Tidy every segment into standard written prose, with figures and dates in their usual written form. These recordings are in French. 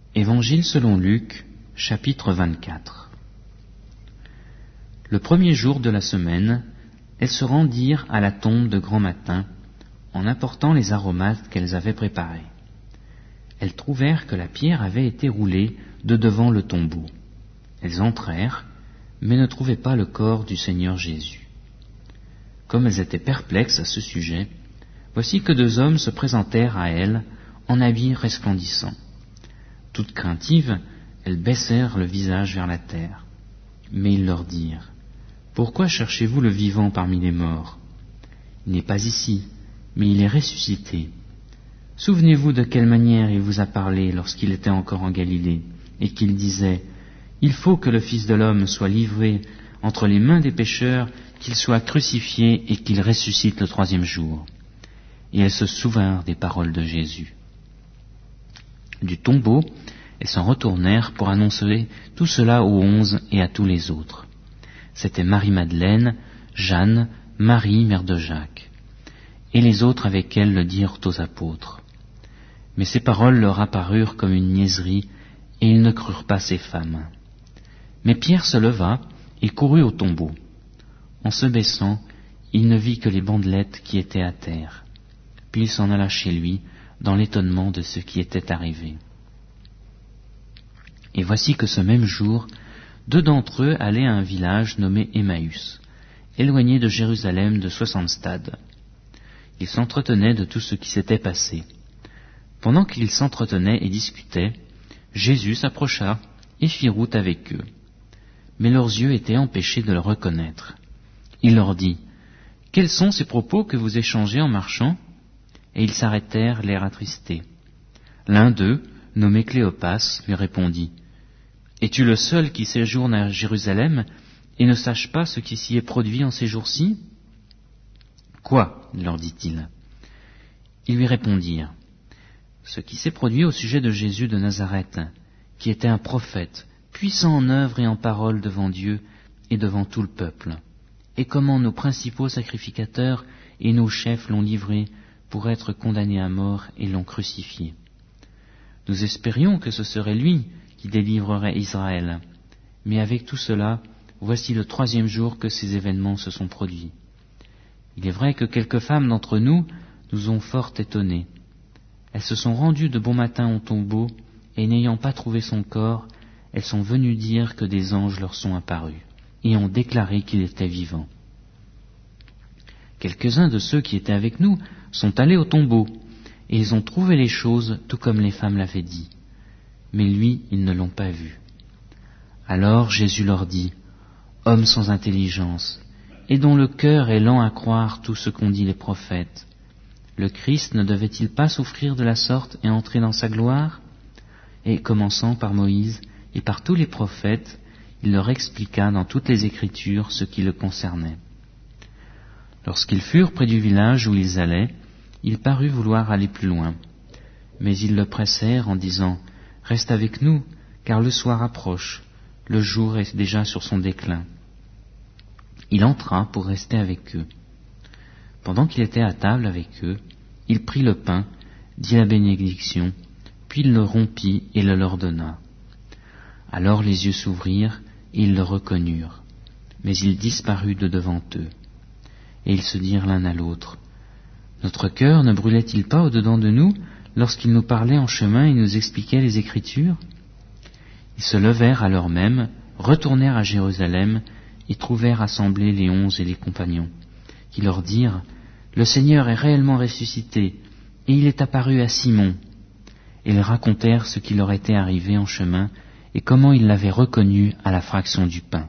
Évangile selon Luc, chapitre 24. Le premier jour de la semaine, elles se rendirent à la tombe de grand matin, en apportant les aromates qu'elles avaient préparés. Elles trouvèrent que la pierre avait été roulée de devant le tombeau. Elles entrèrent, mais ne trouvaient pas le corps du Seigneur Jésus. Comme elles étaient perplexes à ce sujet, voici que deux hommes se présentèrent à elles en habits resplendissants. Toutes craintives, elles baissèrent le visage vers la terre. Mais ils leur dirent : « Pourquoi cherchez-vous le vivant parmi les morts ? Il n'est pas ici, mais il est ressuscité. Souvenez-vous de quelle manière il vous a parlé lorsqu'il était encore en Galilée, et qu'il disait : « Il faut que le Fils de l'homme soit livré entre les mains des pécheurs, qu'il soit crucifié et qu'il ressuscite le troisième jour. » Et elles se souvinrent des paroles de Jésus. Du tombeau, elles s'en retournèrent pour annoncer tout cela aux 11 et à tous les autres. C'étaient Marie-Madeleine, Jeanne, Marie, mère de Jacques. Et les autres avec elles le dirent aux apôtres. Mais ces paroles leur apparurent comme une niaiserie, et ils ne crurent pas ces femmes. Mais Pierre se leva et courut au tombeau. En se baissant, il ne vit que les bandelettes qui étaient à terre. Puis il s'en alla chez lui, dans l'étonnement de ce qui était arrivé. Et voici que ce même jour, deux d'entre eux allaient à un village nommé Emmaüs, éloigné de Jérusalem de 60 stades. Ils s'entretenaient de tout ce qui s'était passé. Pendant qu'ils s'entretenaient et discutaient, Jésus s'approcha et fit route avec eux. Mais leurs yeux étaient empêchés de le reconnaître. Il leur dit : « Quels sont ces propos que vous échangez en marchant ? » Et ils s'arrêtèrent, l'air attristé. L'un d'eux, nommé Cléopas, lui répondit : « Es-tu le seul qui séjourne à Jérusalem et ne sache pas ce qui s'y est produit en ces jours-ci ? » « Quoi ? leur dit-il. Ils lui répondirent : « Ce qui s'est produit au sujet de Jésus de Nazareth, qui était un prophète, puissant en œuvre et en parole devant Dieu et devant tout le peuple, et comment nos principaux sacrificateurs et nos chefs l'ont livré pour être condamné à mort et l'ont crucifié. Nous espérions que ce serait lui qui délivrerait Israël, mais avec tout cela, voici le troisième jour que ces événements se sont produits. Il est vrai que quelques femmes d'entre nous nous ont fort étonnés. Elles se sont rendues de bon matin au tombeau, et n'ayant pas trouvé son corps, elles sont venues dire que des anges leur sont apparus, et ont déclaré qu'il était vivant. Quelques-uns de ceux qui étaient avec nous sont allés au tombeau, et ils ont trouvé les choses tout comme les femmes l'avaient dit. Mais lui, ils ne l'ont pas vu. Alors Jésus leur dit : « Hommes sans intelligence, et dont le cœur est lent à croire tout ce qu'ont dit les prophètes, le Christ ne devait-il pas souffrir de la sorte et entrer dans sa gloire ? » Et commençant par Moïse et par tous les prophètes, il leur expliqua dans toutes les Écritures ce qui le concernait. Lorsqu'ils furent près du village où ils allaient, il parut vouloir aller plus loin. Mais ils le pressèrent en disant : « Reste avec nous, car le soir approche, le jour est déjà sur son déclin. » Il entra pour rester avec eux. Pendant qu'il était à table avec eux, il prit le pain, dit la bénédiction, puis il le rompit et le leur donna. Alors les yeux s'ouvrirent et ils le reconnurent, mais il disparut de devant eux. Et ils se dirent l'un à l'autre : « Notre cœur ne brûlait-il pas au-dedans de nous lorsqu'il nous parlait en chemin et nous expliquait les Écritures ?» Ils se levèrent à l'heure même, retournèrent à Jérusalem et trouvèrent assemblés les 11 et les compagnons, qui leur dirent : « Le Seigneur est réellement ressuscité, et il est apparu à Simon. » Et ils racontèrent ce qui leur était arrivé en chemin et comment ils l'avaient reconnu à la fraction du pain.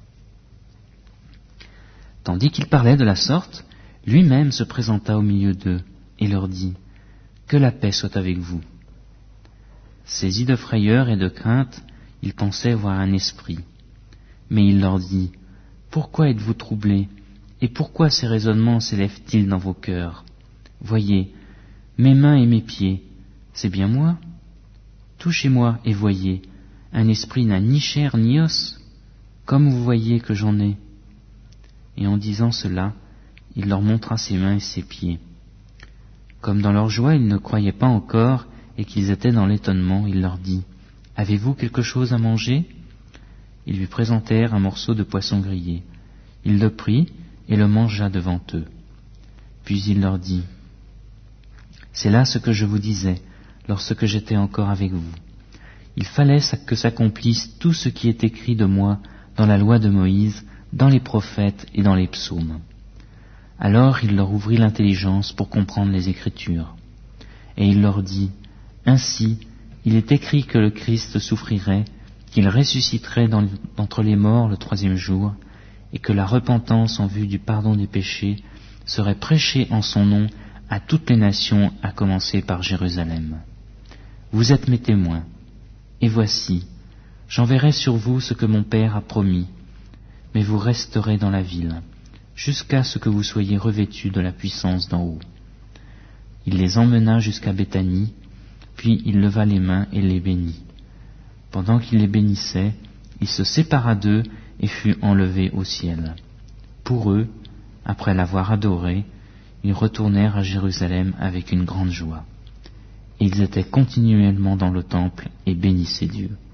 Tandis qu'il parlait de la sorte, lui-même se présenta au milieu d'eux et leur dit : « Que la paix soit avec vous. » Saisis de frayeur et de crainte, ils pensaient voir un esprit. Mais il leur dit : « Pourquoi êtes-vous troublés, et pourquoi ces raisonnements s'élèvent-ils dans vos cœurs ? Voyez, mes mains et mes pieds, c'est bien moi. Touchez-moi et voyez, un esprit n'a ni chair ni os, comme vous voyez que j'en ai. » Et en disant cela, il leur montra ses mains et ses pieds. Comme dans leur joie ils ne croyaient pas encore et qu'ils étaient dans l'étonnement, il leur dit : Avez-vous quelque chose à manger ? Ils lui présentèrent un morceau de poisson grillé. Il le prit et le mangea devant eux. Puis il leur dit, « C'est là ce que je vous disais lorsque j'étais encore avec vous. Il fallait que s'accomplisse tout ce qui est écrit de moi dans la loi de Moïse, dans les prophètes et dans les psaumes. » Alors il leur ouvrit l'intelligence pour comprendre les Écritures. Et il leur dit, « Ainsi, il est écrit que le Christ souffrirait, qu'il ressusciterait d'entre les morts le 3e jour, et que la repentance en vue du pardon des péchés serait prêchée en son nom à toutes les nations, à commencer par Jérusalem. Vous êtes mes témoins, et voici, j'enverrai sur vous ce que mon Père a promis, mais vous resterez dans la ville, jusqu'à ce que vous soyez revêtus de la puissance d'en haut. » Il les emmena jusqu'à Béthanie, puis il leva les mains et les bénit. Pendant qu'il les bénissait, il se sépara d'eux et fut enlevé au ciel. Pour eux, après l'avoir adoré, ils retournèrent à Jérusalem avec une grande joie. Et ils étaient continuellement dans le temple et bénissaient Dieu.